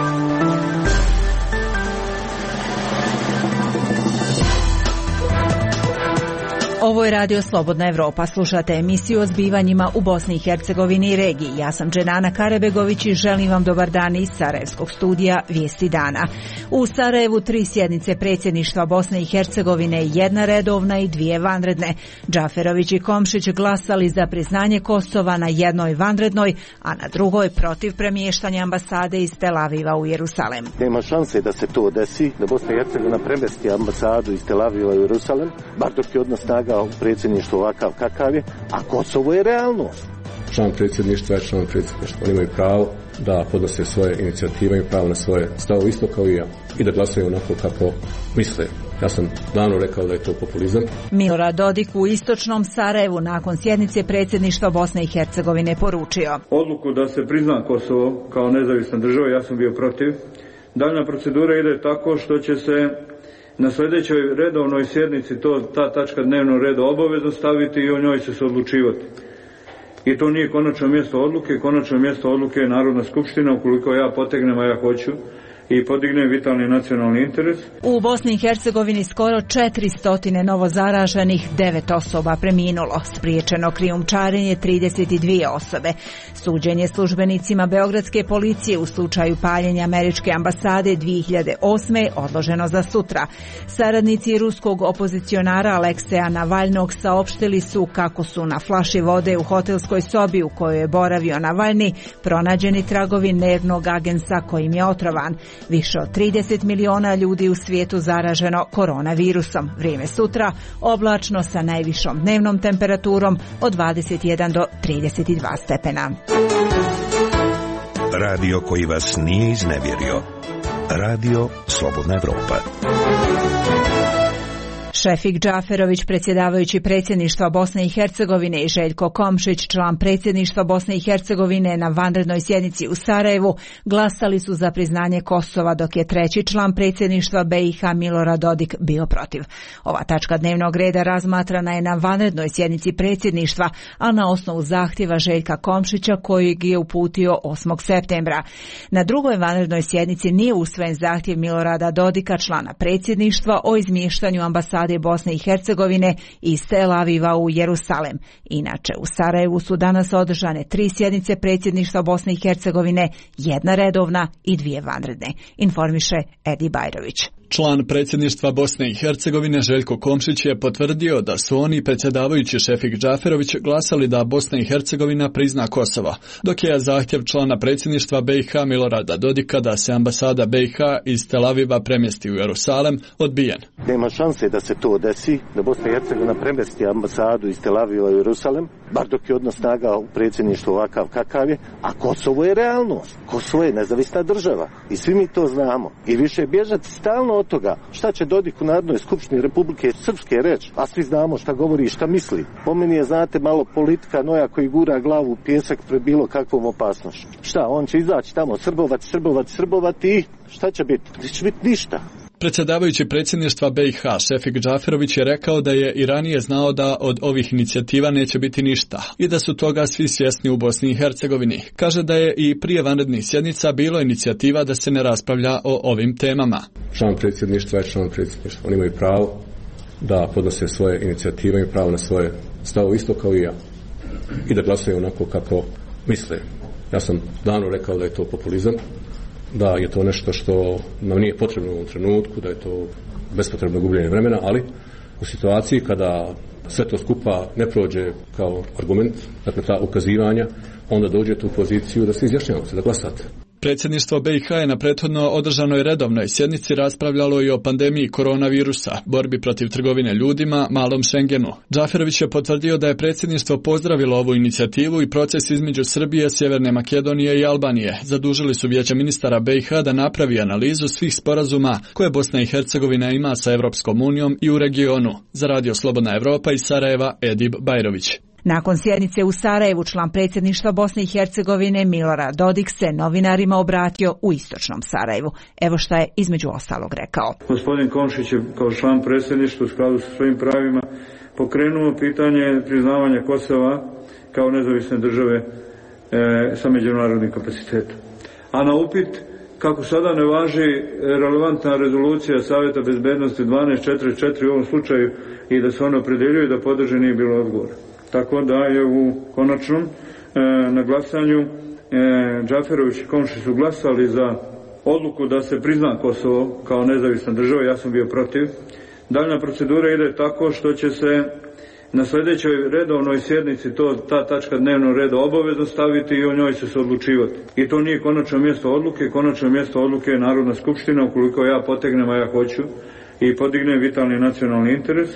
Ovo je Radio Slobodna Evropa. Slušate emisiju o zbivanjima u Bosni i Hercegovini i regiji. Ja sam Dženana Karebegović i želim vam dobar dan iz Sarajevskog studija Vijesti dana. U Sarajevu 3 sjednice predsjedništva Bosne i Hercegovine, 1 redovna i 2 vanredne. Džaferović i Komšić glasali za priznanje Kosova na jednoj vanrednoj, a na drugoj protiv premještanja ambasade iz Tel Aviva u Jerusalem. Nema šanse da se to desi, da Bosna i Hercegovina premesti ambasadu iz Tel Aviva u Jerusalem, bar dok je odnos snaga u predsjedništvu ovakav kakav je, a Kosovo je realnost. Član predsjedništva je član predsjedništva. Oni imaju pravo da podnose svoje inicijative, imaju pravo na svoje stavove isto kao i ja i da glasaju onako kako misle. Ja sam davno rekao da je to populizam. Milorad Dodik u istočnom Sarajevu nakon sjednice predsjedništva Bosne i Hercegovine poručio: odluku da se prizna Kosovo kao nezavisna država, ja sam bio protiv. Daljna procedura ide tako što će se na sljedećoj redovnoj sjednici ta tačka dnevnog reda obavezno staviti i o njoj će se odlučivati. I to nije konačno mjesto odluke, konačno mjesto odluke je Narodna skupština, ukoliko ja potegnem, a ja hoću, i podignem vitalni nacionalni interes. U Bosni i Hercegovini skoro 400 novozaraženih, 9 osoba preminulo, spriječeno krijumčarenje 32 osobe. Suđenje službenicima beogradske policije u slučaju paljenja američke ambasade 2008. odloženo za sutra. Saradnici ruskog opozicionara Alekseja Navalnog saopštili su kako su na flaši vode u hotelskoj sobi u kojoj je boravio Navalni pronađeni tragovi nervnog agensa kojim je otrovan. Više od 30 miliona ljudi u svijetu zaraženo koronavirusom. Vrijeme sutra oblačno sa najvišom dnevnom temperaturom od 21 do 32 stepena. Radio koji vas nije iznevjerio. Radio Slobodna Evropa. Šefik Džaferović, predsjedavajući predsjedništva Bosne i Hercegovine, i Željko Komšić, član predsjedništva Bosne i Hercegovine, na vanrednoj sjednici u Sarajevu glasali su za priznanje Kosova, dok je treći član predsjedništva BiH Milorad Dodik bio protiv. Ova tačka dnevnog reda razmatrana je na vanrednoj sjednici predsjedništva, a na osnovu zahtjeva Željka Komšića kojeg je uputio 8. septembra. Na drugoj vanrednoj sjednici nije usvojen zahtjev Milorada Dodika, člana predsjedništva, o izmještanju ambasade Bosne i Hercegovine iz Tel Aviva u Jerusalem. Inače, u Sarajevu su danas održane 3 sjednice predsjedništva Bosne i Hercegovine, 1 redovna i 2 vanredne, informiše Edi Bajrović. Član predsjedništva Bosne i Hercegovine Željko Komšić je potvrdio da su oni, predsjedavajući Šefik Džaferović, glasali da Bosna i Hercegovina prizna Kosovo, dok je zahtjev člana predsjedništva BiH Milorada Dodika da se ambasada BiH iz Tel Aviva premjesti u Jerusalem odbijen. Nema šanse da se to desi, da Bosna i Hercegovina premjesti ambasadu iz Tel Aviva u Jerusalem, bar dok je odnos snaga u predsjedništvu ovakav kakav je, a Kosovo je realnost. Kosovo je nezavisna država i svi mi to znamo. I više bježati stalno od toga šta će Dodik u Narodnoj skupštini Republike Srpske reći, a svi znamo šta govori i šta misli. Po meni je, znate, malo politika noja koji gura glavu u pijesak pred bilo kakvom opasnošću. Šta, on će izaći tamo, srbovati i šta će biti? Neće biti ništa. Predsjedavajući predsjedništva BiH Šefik Džaferović je rekao da je i ranije znao da od ovih inicijativa neće biti ništa i da su toga svi svjesni u Bosni i Hercegovini. Kaže da je i prije vanrednih sjednica bilo inicijativa da se ne raspravlja o ovim temama. Član predsjedništva je član predsjedništva. Oni imaju pravo da podnose svoje inicijative, imaju pravo na svoje stavove isto kao i ja i da glasaju onako kako misle. Ja sam davno rekao da je to populizam, da je to nešto što nam nije potrebno u ovom trenutku, da je to bespotrebno gubljenje vremena, ali u situaciji kada sve to skupa ne prođe kao argument, dakle ta ukazivanja, onda dođete u poziciju da se izjašnjavate, da glasate. Predsjedništvo BiH je na prethodno održanoj redovnoj sjednici raspravljalo i o pandemiji koronavirusa, borbi protiv trgovine ljudima, malom Schengenu. Džaferović je potvrdio da je predsjedništvo pozdravilo ovu inicijativu i proces između Srbije, Sjeverne Makedonije i Albanije. Zadužili su Vijeće ministara BiH da napravi analizu svih sporazuma koje Bosna i Hercegovina ima sa Europskom unijom i u regionu. Za Radio Slobodna Evropa iz Sarajeva, Edib Bajrović. Nakon sjednice u Sarajevu, član predsjedništva Bosne i Hercegovine Milorad Dodik se novinarima obratio u istočnom Sarajevu. Evo šta je između ostalog rekao. Gospodin Komšić je kao član predsjedništva u skladu sa svojim pravima pokrenuo pitanje priznavanja Kosova kao nezavisne države sa međunarodnim kapacitetom. A na upit kako sada ne važi relevantna rezolucija Savjeta bezbednosti 1244 u ovom slučaju i da se ono opredjeljuje da podrže nije bilo odgovora. Tako da je u konačnom na glasanju Džaferović i Komšić su glasali za odluku da se prizna Kosovo kao nezavisna država, ja sam bio protiv. Daljna procedura ide tako što će se na sljedećoj redovnoj sjednici ta tačka dnevnog reda obavezno staviti i o njoj će se odlučivati. I to nije konačno mjesto odluke, konačno mjesto odluke je Narodna skupština ukoliko ja potegnem, a ja hoću, i podignem vitalni nacionalni interes.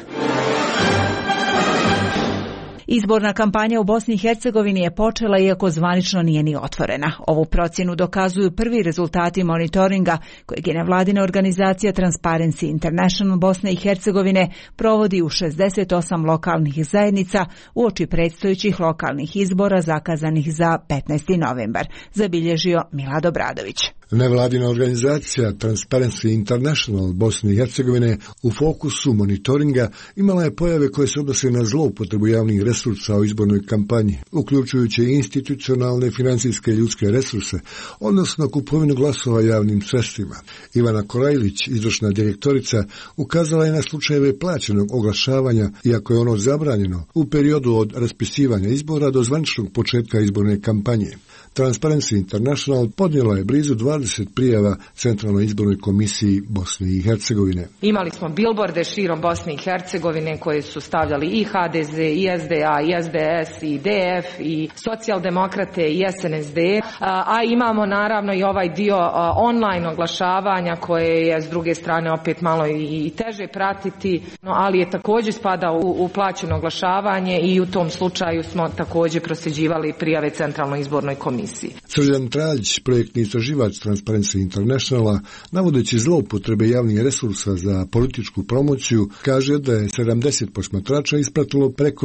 Izborna kampanja u Bosni i Hercegovini je počela iako zvanično nije ni otvorena. Ovu procjenu dokazuju prvi rezultati monitoringa kojeg je nevladina organizacija Transparency International Bosne i Hercegovine provodi u 68 lokalnih zajednica uoči predstojećih lokalnih izbora zakazanih za 15. novembar, zabilježio Milad Obradović. Nevladina organizacija Transparency International Bosne i Hercegovine u fokusu monitoringa imala je pojave koje se odnose na zloupotrebu javnih resursa u izbornoj kampanji, uključujući institucionalne, financijske i ljudske resurse, odnosno kupovinu glasova javnim sredstvima. Ivana Korajlić, izvršna direktorica, ukazala je na slučajeve plaćenog oglašavanja, iako je ono zabranjeno, u periodu od raspisivanja izbora do zvaničnog početka izborne kampanje. Transparency International podnijela je blizu 20 prijava Centralnoj izbornoj komisiji Bosne i Hercegovine. Imali smo bilborde širom Bosne i Hercegovine koje su stavljali i HDZ, i SDA, i SDS, i DF, i socijaldemokrate, i SNSD, a imamo naravno i ovaj dio online oglašavanja koje je s druge strane opet malo i teže pratiti, ali je također spada u plaćeno oglašavanje i u tom slučaju smo također prosljeđivali prijave Centralnoj izbornoj komisiji. Srđan Traljić, projektni istraživač Transparency Internationala, navodeći zloupotrebe javnih resursa za političku promociju, kaže da je 70 posmatrača ispratilo preko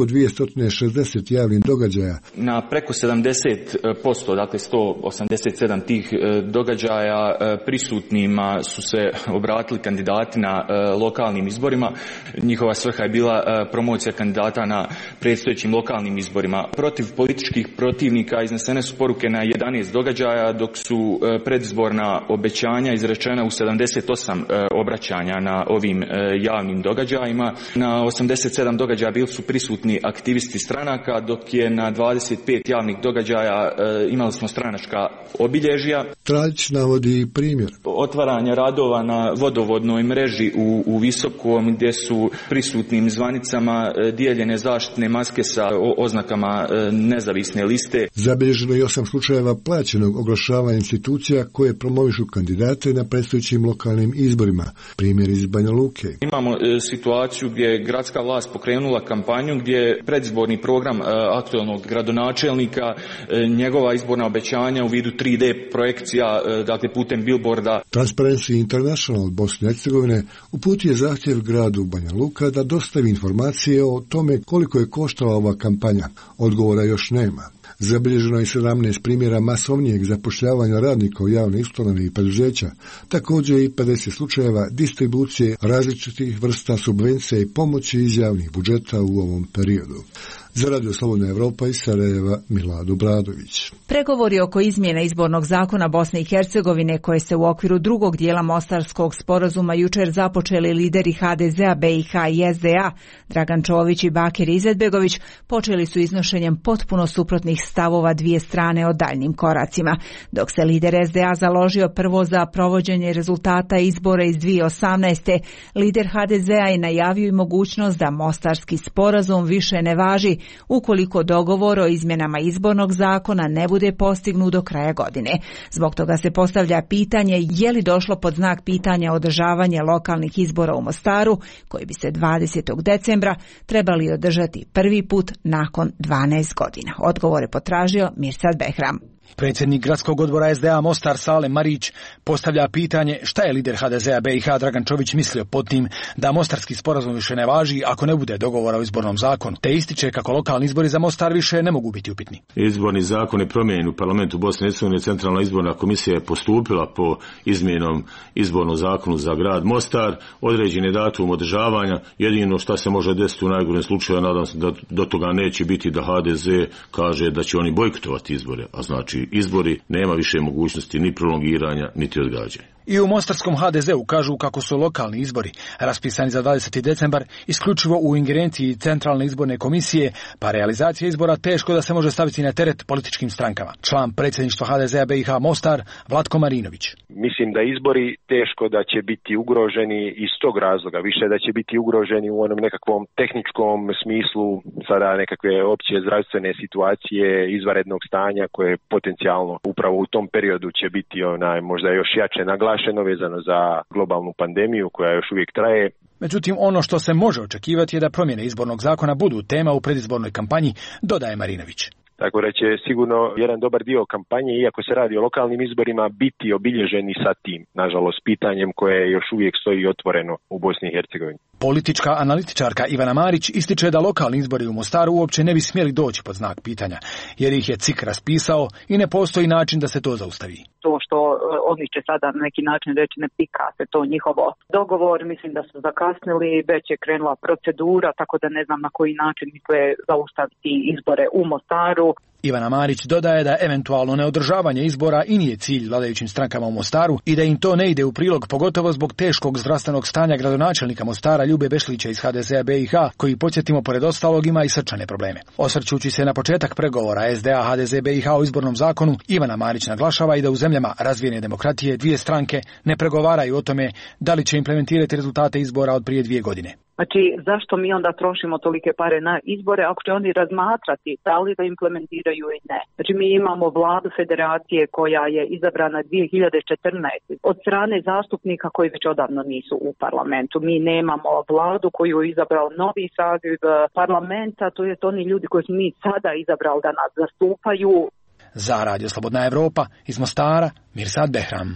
260 javnih događaja. Na preko 70%, dakle 187 tih događaja prisutnima su se obratili kandidati na lokalnim izborima. Njihova svrha je bila promocija kandidata na predstojećim lokalnim izborima. Protiv političkih protivnika iznesene su poruke na 11 događaja, dok su predizborna obećanja izrečena u 78 obraćanja na ovim javnim događajima. Na 87 događaja bili su prisutni aktivisti stranaka, dok je na 25 javnih događaja imali smo stranačka obilježja. Traljić navodi primjer otvaranja radova na vodovodnoj mreži u Visokom, gdje su prisutnim zvanicama dijeljene zaštitne maske sa oznakama nezavisne liste. Zabilježeno je 8 slučajeva plaćenog oglašavanja institucija koje promovišu kandidate na predstojećim lokalnim izborima. Primjer iz Banja Luke. Imamo situaciju gdje je gradska vlast pokrenula kampanju gdje je predizborni program aktualnog gradonačelnika, njegova izborna obećanja u vidu 3D projekcija, dakle putem billboarda. Transparency International Bosne i Hercegovine uputio je zahtjev gradu Banja Luka da dostavi informacije o tome koliko je koštala ova kampanja. Odgovora još nema. Zabilježeno je 17 primjera masovnijeg zapošljavanja radnika u javne ustanove i preduzeća, također i 50 slučajeva distribucije različitih vrsta subvencija i pomoći iz javnih budžeta u ovom periodu. Za Radio Slobodna Evropa iz Sarajeva, Milad Obradović. Pregovori oko izmjena izbornog zakona Bosne i Hercegovine koje se u okviru drugog dijela Mostarskog sporazuma jučer započeli lideri HDZ-a, BiH i SDA, Dragan Čović i Bakir Izetbegović, počeli su iznošenjem potpuno suprotnih stavova dvije strane o daljnim koracima. Dok se lider SDA založio prvo za provođenje rezultata izbora iz 2018. lider HDZ-a je najavio i mogućnost da Mostarski sporazum više ne važi ukoliko dogovor o izmjenama izbornog zakona ne bude postignut do kraja godine. Zbog toga se postavlja pitanje je li došlo pod znak pitanja održavanje lokalnih izbora u Mostaru, koji bi se 20. decembra trebali održati prvi put nakon 12 godina. Odgovor je potražio Mirsad Behram. Predsjednik gradskog odbora SDA Mostar Salem Marić postavlja pitanje šta je lider HDZ-a BiH Dragan Čović mislio pod tim da Mostarski sporazum više ne važi ako ne bude dogovora o izbornom zakonu, te ističe kako lokalni izbori za Mostar više ne mogu biti upitni. Izborni zakon je promijenjen u parlamentu Bosne i Hercegovine. Centralna izborna komisija je postupila po izmjenom izbornog zakonu za grad Mostar, određen je datum održavanja. Jedino što se može desiti u najgorem slučaju, nadam se da do toga neće biti, da HDZ kaže da će oni bojkotovati izbore, a znači Znači, izbori nema više mogućnosti ni prolongiranja, niti odgađanja. I u mostarskom HDZ-u kažu kako su lokalni izbori, raspisani za 20. decembar, isključivo u ingerenciji Centralne izborne komisije, pa realizacija izbora teško da se može staviti na teret političkim strankama. Član predsjedništva HDZ-a BiH Mostar, Vlatko Marinović. Mislim da izbori teško da će biti ugroženi iz tog razloga, više da će biti ugroženi u onom nekakvom tehničkom smislu, sada nekakve opće zdravstvene situacije, izvanrednog stanja koje potencijalno upravo u tom periodu će biti možda još jače naglašeno vezano za globalnu pandemiju koja još uvijek traje. Međutim, ono što se može očekivati je da promjene izbornog zakona budu tema u predizbornoj kampanji, dodaje Marinović. Tako da će sigurno jedan dobar dio kampanje, iako se radi o lokalnim izborima, biti obilježeni sa tim, nažalost, pitanjem koje još uvijek stoji otvoreno u Bosni i Hercegovini. Politička analitičarka Ivana Marić ističe da lokalni izbori u Mostaru uopće ne bi smjeli doći pod znak pitanja, jer ih je CIK raspisao i ne postoji način da se to zaustavi. To što oni će sada na neki način reći ne pika se to njihovo dogovor, mislim da su zakasnili, već je krenula procedura, tako da ne znam na koji način misle zaustaviti izbore u Mostaru. Ivana Marić dodaje da eventualno neodržavanje izbora i nije cilj vladajućim strankama u Mostaru i da im to ne ide u prilog, pogotovo zbog teškog zdravstvenog stanja gradonačelnika Mostara Ljube Bešlića iz HDZ-a BiH, koji, podsjetimo, pored ostalog ima i srčane probleme. Osvrćući se na početak pregovora SDA HDZ BiH o izbornom zakonu, Ivana Marić naglašava i da u zemljama razvijene demokratije dvije stranke ne pregovaraju o tome da li će implementirati rezultate izbora od prije 2 godine. Znači, zašto mi onda trošimo tolike pare na izbore ako će oni razmatrati da li da implementiraju i ne? Znači, mi imamo vladu federacije koja je izabrana 2014. od strane zastupnika koji već odavno nisu u parlamentu. Mi nemamo vladu koju je izabrao novi saziv parlamenta, to je oni ljudi koji smo mi sada izabrali da nas zastupaju. Za Radio Slobodna Evropa iz Mostara, Mirsad Behram.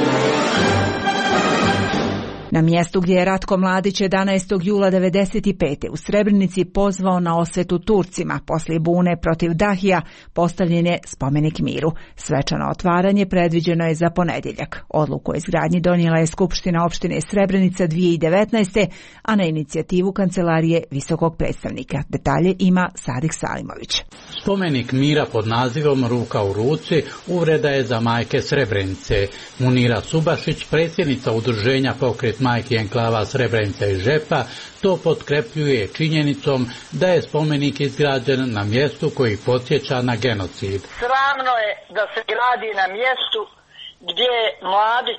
Na mjestu gdje je Ratko Mladić 11. jula 1995. u Srebrenici pozvao na osvetu Turcima poslije bune protiv Dahija, postavljen je spomenik miru. Svečano otvaranje predviđeno je za ponedjeljak. Odluku o izgradnji donijela je Skupština opštine Srebrenica 2019. a na inicijativu Kancelarije visokog predstavnika. Detalje ima Sadik Salimović. Spomenik mira pod nazivom Ruka u ruci uvreda je za majke Srebrenice. Munira Subašić, predsjednica udruženja Pokret majki enklava Srebrenica i Žepa, to potkrepljuje činjenicom da je spomenik izgrađen na mjestu koji podsjeća na genocid. Sramno je da se gradi na mjestu gdje je Mladić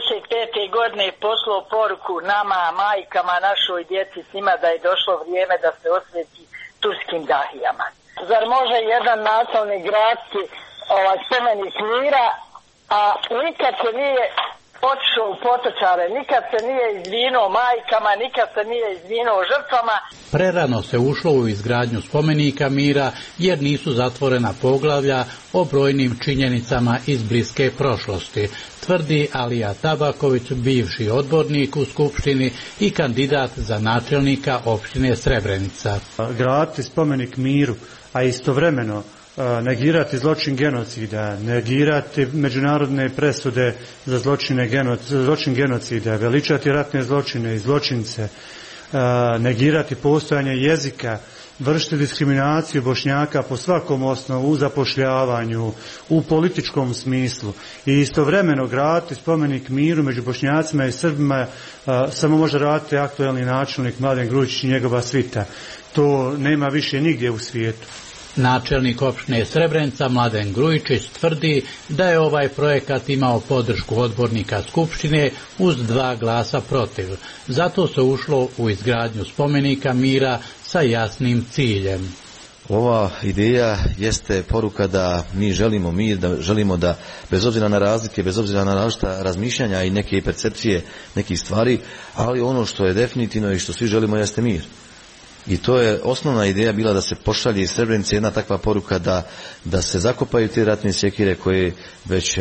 95. godine poslao poruku nama, majkama, našoj djeci, svima da je došlo vrijeme da se osveti turskim Dahijama. Zar može jedan nasilnik graditi spomenik mira, a nikad se nije otišao u Potočare, nikad se nije izvinuo majkama, nikad se nije izvinuo žrtvama. Prerano se ušlo u izgradnju spomenika mira jer nisu zatvorena poglavlja o brojnim činjenicama iz bliske prošlosti, tvrdi Alija Tabaković, bivši odbornik u Skupštini i kandidat za načelnika opštine Srebrenica. Graditi spomenik miru, a istovremeno negirati zločin genocida, negirati međunarodne presude za zločin genocida, veličati ratne zločine i zločince, negirati postojanje jezika, vršiti diskriminaciju Bošnjaka po svakom osnovu, u zapošljavanju, u političkom smislu i istovremeno graditi spomenik miru među Bošnjacima i Srbima samo može raditi aktuelni načelnik Mladen Grujičić i njegova svita. To nema više nigdje u svijetu. Načelnik opštine Srebrenica Mladen Grujičić tvrdi da je ovaj projekat imao podršku odbornika Skupštine uz 2 glasa protiv. Zato se ušlo u izgradnju spomenika mira sa jasnim ciljem. Ova ideja jeste poruka da mi želimo mir, da želimo da bez obzira na razlike, bez obzira na različita razmišljanja i neke percepcije nekih stvari, ali ono što je definitivno i što svi želimo jeste mir. I to je osnovna ideja bila da se pošalje iz Srebrenice jedna takva poruka da se zakopaju te ratne sjekire koje već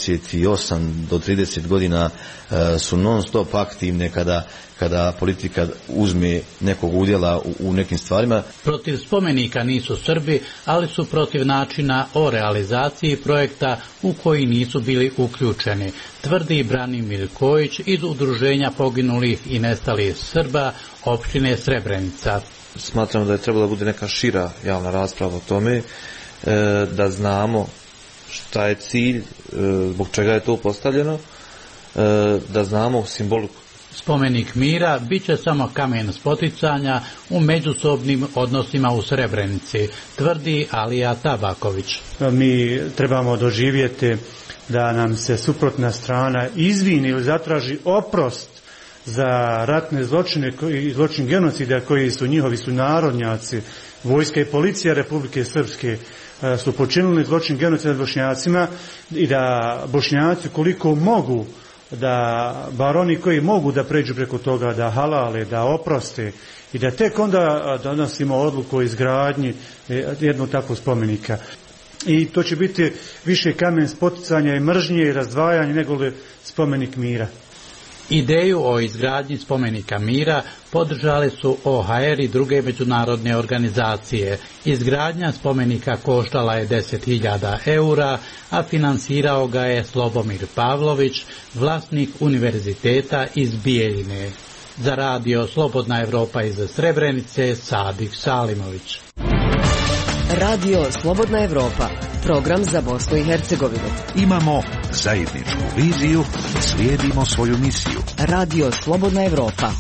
28 do 30 godina su non stop aktivne kada politika uzme nekog udjela u nekim stvarima. Protiv spomenika nisu Srbi, ali su protiv načina o realizaciji projekta u koji nisu bili uključeni, tvrdi Branimir Kojić iz Udruženja poginulih i nestalih Srba opštine Srebrenica. Smatram da je trebala bude neka šira javna rasprava o tome, da znamo šta je cilj, zbog čega je to postavljeno, da znamo simboliku. Spomenik mira bit će samo kamen spoticanja u međusobnim odnosima u Srebrenici, tvrdi Alija Tabaković. Mi trebamo doživjeti da nam se suprotna strana izvini ili zatraži oprost za ratne zločine i zločin genocida koji su njihovi sunarodnjaci, vojska i policija Republike Srpske su počinili zločin genocida nad Bošnjacima i da Bošnjaci koliko mogu, da bar oni koji mogu da pređu preko toga, da halale, da oproste i da tek onda donosimo odluku o izgradnji jednog takvog spomenika. I to će biti više kamen spoticanja i mržnje i razdvajanja nego li spomenik mira. Ideju o izgradnji spomenika mira podržali su OHR i druge međunarodne organizacije. Izgradnja spomenika koštala je 10.000 eura, a finansirao ga je Slobomir Pavlović, vlasnik univerziteta iz Bijeljine. Za radio Slobodna Evropa iz Srebrenice, Sadik Salimović. Radio Slobodna Evropa, program za Bosnu i Hercegovinu. Imamo zajedničku viziju, slijedimo svoju misiju. Radio Slobodna Evropa.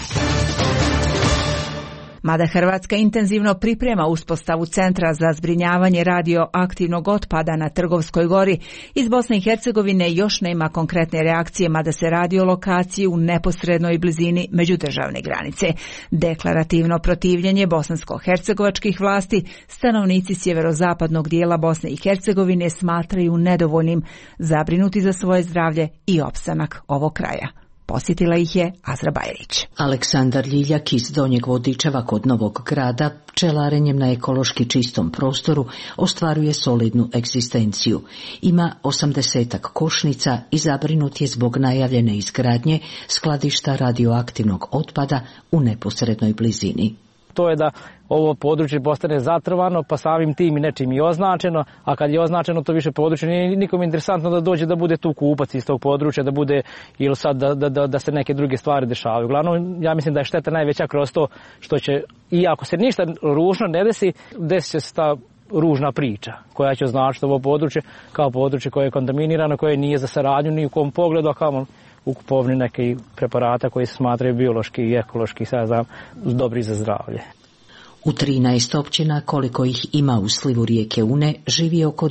Mada Hrvatska intenzivno priprema uspostavu centra za zbrinjavanje radioaktivnog otpada na Trgovskoj gori, iz Bosne i Hercegovine još nema konkretne reakcije, mada se radi o lokaciji u neposrednoj blizini međudržavne granice. Deklarativno protivljenje bosansko-hercegovačkih vlasti stanovnici sjeverozapadnog dijela Bosne i Hercegovine smatraju nedovoljnim, zabrinuti za svoje zdravlje i opstanak ovog kraja. Posjetila ih je Azra Bajrić. Aleksandar Ljiljak iz Donjeg Vodičeva kod Novog Grada pčelarenjem na ekološki čistom prostoru ostvaruje solidnu egzistenciju. Ima 80 košnica i zabrinut je zbog najavljene izgradnje skladišta radioaktivnog otpada u neposrednoj blizini. To je da ovo područje postane zatrovano, pa samim tim i nečim i označeno, a kad je označeno to više područje, nije nikom interesantno da dođe da bude tu kupac iz tog područja, da bude ili sad da se neke druge stvari dešavaju. Uglavnom, ja mislim da je šteta najveća kroz to što će, i ako se ništa ružno ne desi, desit će se ta ružna priča koja će označiti ovo područje kao područje koje je kontaminirano, koje nije za saradnju ni u kom pogledu, a kao u kupovini neke preparata koji se smatraju biološki i ekološki, dobri za zdravlje. U 13 općina, koliko ih ima u slivu rijeke Une, živi oko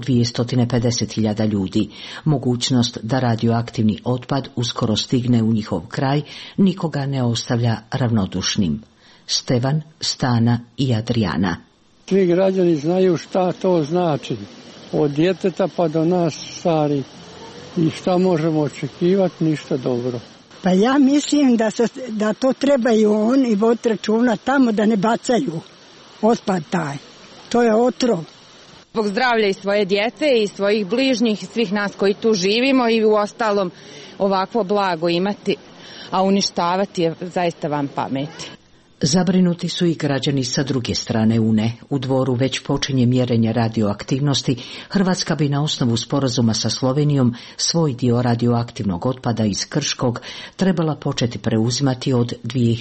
250.000 ljudi. Mogućnost da radioaktivni otpad uskoro stigne u njihov kraj nikoga ne ostavlja ravnodušnim. Stevan, Stana i Adriana. Svi građani znaju šta to znači, od djeteta pa do nas stari. I šta možemo očekivati, ništa dobro. Pa ja mislim da to trebaju oni voditi računa tamo da ne bacaju otpad taj. To je otrov. Zbog zdravlja i svoje djece i svojih bližnjih, svih nas koji tu živimo i u ostalom ovakvo blago imati, a uništavati je zaista van pameti. Zabrinuti su i građani sa druge strane Une. U Dvoru već počinje mjerenje radioaktivnosti. Hrvatska bi na osnovu sporazuma sa Slovenijom svoj dio radioaktivnog otpada iz Krškog trebala početi preuzimati od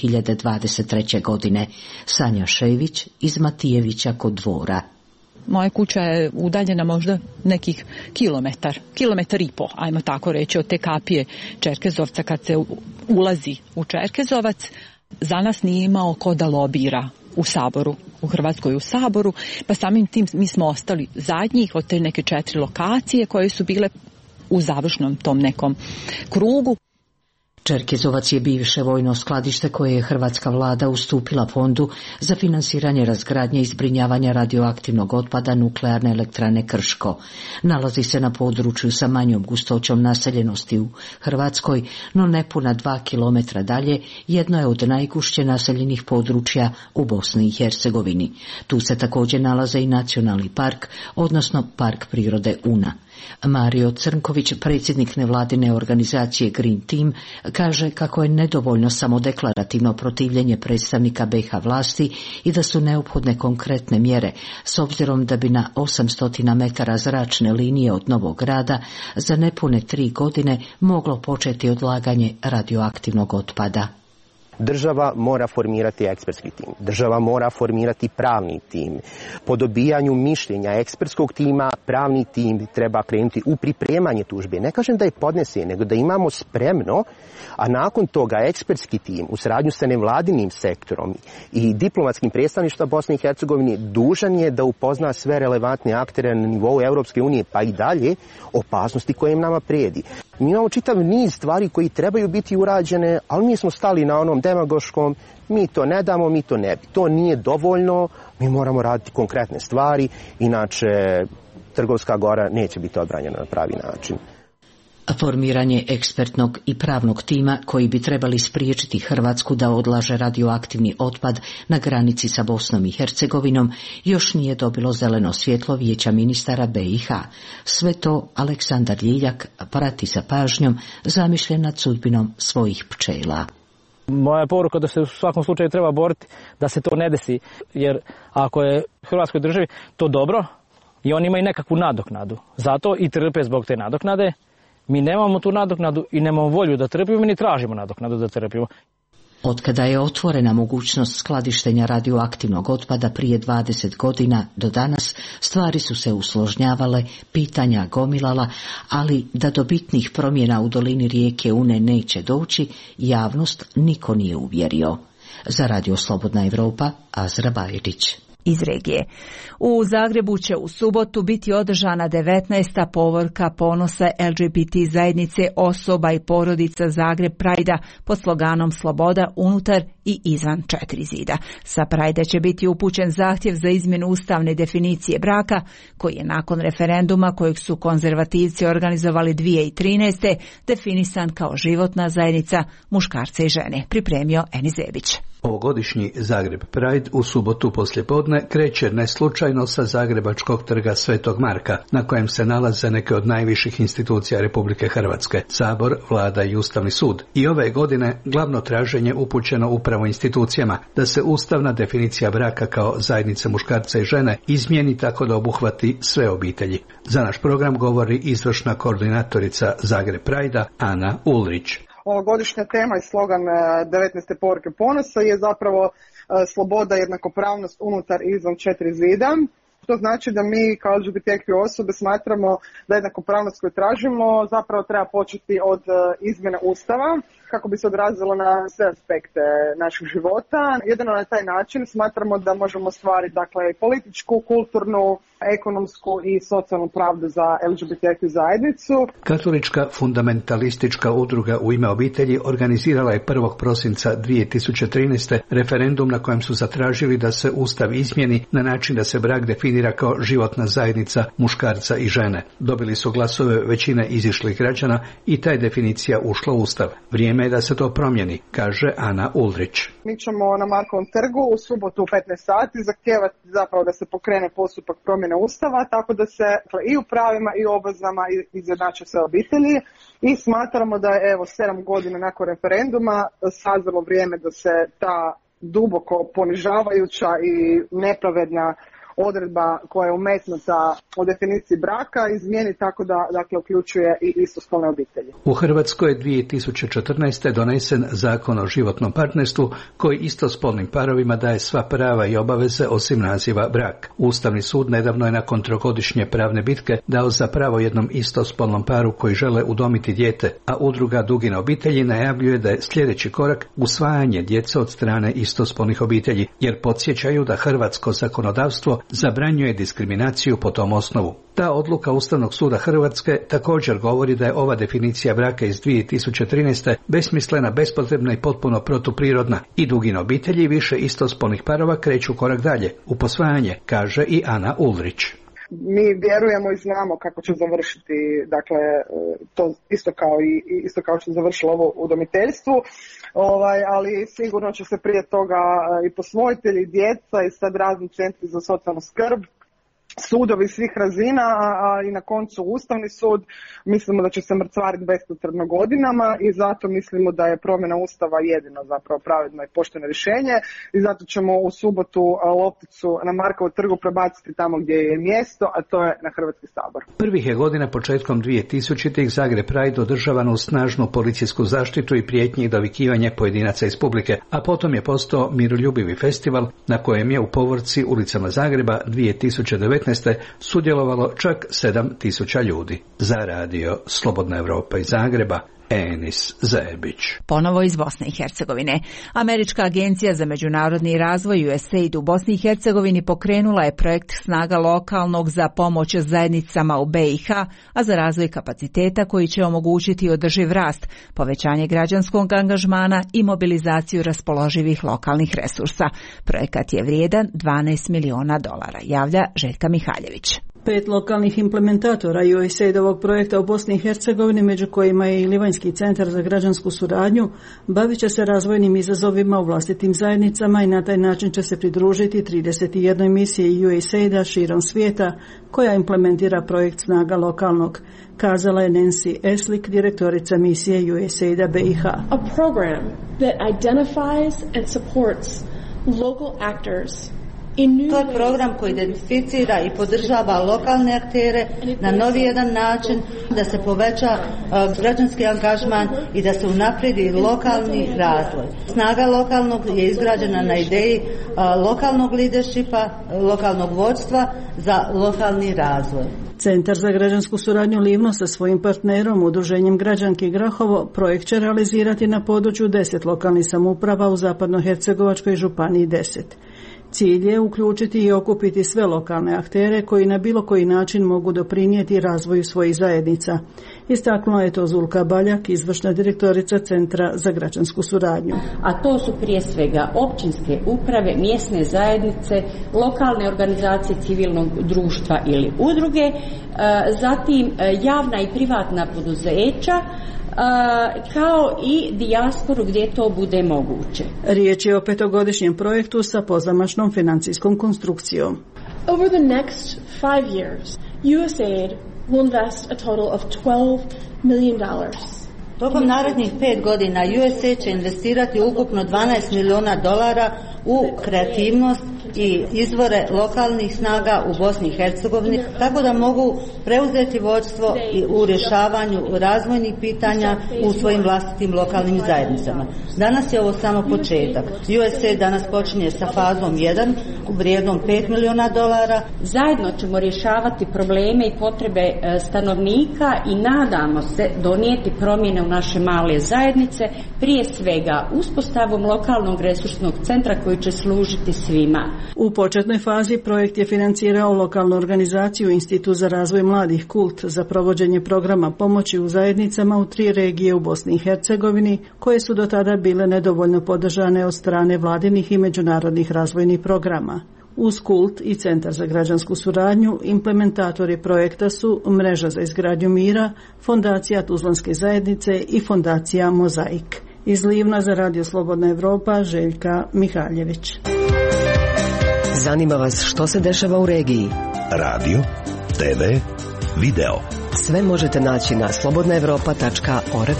2023. godine. Sanja Šević iz Matijevića kod Dvora. Moja kuća je udaljena možda nekih kilometar i po, ajmo tako reći, od te kapije Čerkezovca kad se ulazi u Čerkezovac. Za nas nije imao ko da lobira u Saboru, u Hrvatskoj u Saboru, pa samim tim mi smo ostali zadnjih od te neke 4 lokacije koje su bile u završnom tom nekom krugu. Čerkezovac je bivše vojno skladište koje je hrvatska vlada ustupila fondu za finansiranje razgradnje i zbrinjavanja radioaktivnog otpada nuklearne elektrane Krško. Nalazi se na području sa manjom gustoćom naseljenosti u Hrvatskoj, no nepuna 2 kilometra dalje jedno je od najgušće naseljenih područja u Bosni i Hercegovini. Tu se također nalaze i nacionalni park, odnosno park prirode Una. Mario Crnković, predsjednik nevladine organizacije Green Team, kaže kako je nedovoljno samo deklarativno protivljenje predstavnika BiH vlasti i da su neophodne konkretne mjere, s obzirom da bi na 800 metara zračne linije od Novog Grada za nepune 3 godine moglo početi odlaganje radioaktivnog otpada. Država mora formirati ekspertski tim, država mora formirati pravni tim. Po dobijanju mišljenja ekspertskog tima, pravni tim treba krenuti u pripremanje tužbe. Ne kažem da je podnese, nego da imamo spremno, a nakon toga ekspertski tim u saradnju sa nevladinim sektorom i diplomatskim predstavništva Bosne i Hercegovine dužan je da upozna sve relevantne aktere na nivou Europske unije, pa i dalje, opasnosti koje im nama prijedi. Mi imamo čitav niz stvari koji trebaju biti urađene, ali mi smo stali na onom demagoškom, mi to ne damo, mi to ne bi. To nije dovoljno, mi moramo raditi konkretne stvari, inače Trgovska gora neće biti odbranjena na pravi način. Formiranje ekspertnog i pravnog tima koji bi trebali spriječiti Hrvatsku da odlaže radioaktivni otpad na granici sa Bosnom i Hercegovinom još nije dobilo zeleno svjetlo Vijeća ministara BiH. Sve to Aleksandar Ljiljak prati sa pažnjom, zamišljen nad sudbinom svojih pčela. Moja je poruka da se u svakom slučaju treba boriti da se to ne desi, jer ako je Hrvatskoj državi to dobro i oni imaju nekakvu nadoknadu, zato i trpe zbog te nadoknade. Mi nemamo tu nadoknadu i nemamo volju da trpimo, ni tražimo nadoknadu da trpimo. Otkada je otvorena mogućnost skladištenja radioaktivnog otpada prije 20 godina do danas, stvari su se usložnjavale, pitanja gomilala, ali da do bitnih promjena u dolini rijeke Une neće doći, javnost niko nije uvjerio. Za Radio Slobodna Evropa, Azra Bajrić. Iz regije. U Zagrebu će u subotu biti održana 19. povorka ponosa LGBT zajednice osoba i porodica Zagreb Prajda pod sloganom Sloboda unutar i izvan 4 zida. Sa Prajda će biti upućen zahtjev za izmjenu ustavne definicije braka, koji je nakon referenduma kojeg su konzervativci organizovali 2013. definisan kao životna zajednica muškarca i žene, pripremio Eni Zebić. Ovogodišnji Zagreb Pride u subotu poslijepodne kreće neslučajno sa Zagrebačkog trga Svetog Marka, na kojem se nalaze neke od najviših institucija Republike Hrvatske, Sabor, Vlada i Ustavni sud. I ove godine glavno traženje upućeno upravo institucijama da se ustavna definicija braka kao zajednice muškarca i žene izmijeni tako da obuhvati sve obitelji. Za naš program govori izvršna koordinatorica Zagreb Prajda Ana Ulrić. Ovogodišnja tema i slogan 19. povorke ponosa je zapravo sloboda, jednakopravnost unutar i izvan 4 zida. To znači da mi kao LGBTQ osobe smatramo da jednakopravnost koju tražimo zapravo treba početi od izmjene Ustava kako bi se odrazilo na sve aspekte našeg života. Jedino na taj način smatramo da možemo ostvariti političku, kulturnu, ekonomsku i socijalnu pravdu za LGBTQ zajednicu. Katolička fundamentalistička udruga U ime obitelji organizirala je 1. prosinca 2013. referendum na kojem su zatražili da se Ustav izmijeni na način da se brak definira kao životna zajednica muškarca i žene. Dobili su glasove većine izišlih građana i ta je definicija ušla u Ustav. Vrijeme je da se to promijeni, kaže Ana Ulrić. Mi ćemo na Markovom trgu u subotu u 15 sati zahtijevati zapravo da se pokrene postupak promjene Ustava, tako da se i u pravima i u obvezama izjednače sve obitelji i smatramo da je 7 godina nakon referenduma sazrelo vrijeme da se ta duboko ponižavajuća i nepravedna odredba koja je umetnuta o definiciji braka izmijeni tako da uključuje i istospolne obitelji. U Hrvatskoj je 2014. donesen Zakon o životnom partnerstvu koji istospolnim parovima daje sva prava i obaveze osim naziva brak. Ustavni sud nedavno je nakon 3-godišnje pravne bitke dao za pravo jednom istospolnom paru koji žele udomiti dijete, a udruga Dugine obitelji najavljuje da je sljedeći korak usvajanje djece od strane istospolnih obitelji, jer podsjećaju da hrvatsko zakonodavstvo zabranjuje diskriminaciju po tom osnovu. Ta odluka Ustavnog suda Hrvatske također govori da je ova definicija braka iz 2013. besmislena, bespotrebna i potpuno protuprirodna i Dugine obitelji i više istospolnih parova kreću korak dalje, u posvajanje, kaže i Ana Ulrić. Mi vjerujemo i znamo kako će završiti, to isto kao što je završilo ovo udomiteljstvu, ali sigurno će se prije toga i posvojitelji, djeca i sad razni centri za socijalnu skrb sudovi svih razina, a i na koncu Ustavni sud. Mislimo da će se mrcvariti bespotrebno godinama i zato mislimo da je promjena Ustava jedino zapravo pravedno i pošteno rješenje i zato ćemo u subotu lopticu na Markovu trgu prebaciti tamo gdje je mjesto, a to je na Hrvatski sabor. Prvih je godina početkom 2000-ih Zagreb Pride održavan uz snažnu policijsku zaštitu i prijetnje i dovikivanje pojedinaca iz publike, a potom je postao miroljubivi festival na kojem je u povorci ulicama Zagreba 2019. sudjelovalo čak 7.000 ljudi. Za radio Slobodna Evropa iz Zagreba, Enis Zajebić. Ponovo iz Bosne i Hercegovine. Američka agencija za međunarodni razvoj USAID u Bosni i Hercegovini pokrenula je projekt Snaga lokalnog za pomoć zajednicama u BiH, a za razvoj kapaciteta koji će omogućiti održiv rast, povećanje građanskog angažmana i mobilizaciju raspoloživih lokalnih resursa. Projekat je vrijedan $12 miliona, javlja Željka Mihaljević. 5 lokalnih implementatora USAID-ovog projekta u Bosni i Hercegovini, među kojima je i Livanjski centar za građansku suradnju, bavit će se razvojnim izazovima u vlastitim zajednicama i na taj način će se pridružiti 31 misiji USAID-a širom svijeta koja implementira projekt Snaga lokalnog, kazala je Nancy Eslik, direktorica misije USAID-a BiH. A program that identifies and supports local actors. To je program koji identificira i podržava lokalne aktere na novi jedan način, da se poveća građanski angažman i da se unaprijedi lokalni razvoj. Snaga lokalnog je izgrađena na ideji lokalnog leadershipa, lokalnog vodstva za lokalni razvoj. Centar za građansku suradnju Livno sa svojim partnerom, Udruženjem Građanki Grahovo, projekt će realizirati na području 10 lokalnih samouprava u Zapadnohercegovačkoj županiji 10. Cilj je uključiti i okupiti sve lokalne aktere koji na bilo koji način mogu doprinijeti razvoju svojih zajednica. Istaknula je to Zulka Baljak, izvršna direktorica Centra za građansku suradnju. A to su prije svega općinske uprave, mjesne zajednice, lokalne organizacije civilnog društva ili udruge, zatim javna i privatna poduzeća, kao i dijasporu gdje to bude moguće. Riječ je o 5-godišnjem projektu sa pozamašnom financijskom konstrukcijom. Over the next 5 years, USAID will invest a total of $12 million. Tokom narednih 5 godina USAID će investirati ukupno $12 miliona u kreativnost i izvore lokalnih snaga u Bosni i Hercegovini, tako da mogu preuzeti vodstvo i u rješavanju razvojnih pitanja u svojim vlastitim lokalnim zajednicama. Danas je ovo samo početak. USAID danas počinje sa fazom 1 u vrijednom $5 miliona. Zajedno ćemo rješavati probleme i potrebe stanovnika i nadamo se donijeti promjene u naše male zajednice, prije svega uspostavom lokalnog resursnog centra koji će služiti svima. U početnoj fazi projekt je financirao lokalnu organizaciju Institut za razvoj mladih Kult za provođenje programa pomoći u zajednicama u 3 regije u Bosni i Hercegovini, koje su do tada bile nedovoljno podržane od strane vladinih i međunarodnih razvojnih programa. Uz Kult i Centar za građansku suradnju implementatori projekta su Mreža za izgradnju mira, Fondacija Tuzlanske zajednice i Fondacija Mozaik. Iz Livna za Radio Slobodna Evropa, Željka Mihaljević. Zanima vas što se dešava u regiji? Radio, TV, video. Sve možete naći na slobodnaevropa.org.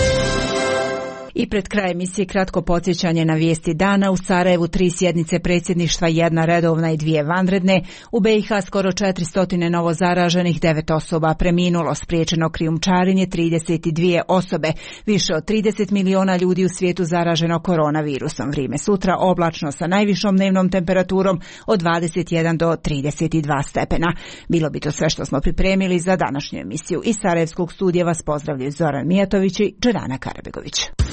I pred kraj emisije kratko podsjećanje na vijesti dana. U Sarajevu 3 sjednice predsjedništva, 1 redovna i 2 vanredne. U BiH skoro 400 novo zaraženih, 9 osoba preminulo, spriječeno krijumčarenje 32 osobe. Više od 30 miliona ljudi u svijetu zaraženo koronavirusom. Vrijeme sutra oblačno sa najvišom dnevnom temperaturom od 21 do 32 stepena. Bilo bi to sve što smo pripremili za današnju emisiju. Iz Sarajevskog studija vas pozdravljaju Zoran Mijatović i Džerana Karabegović.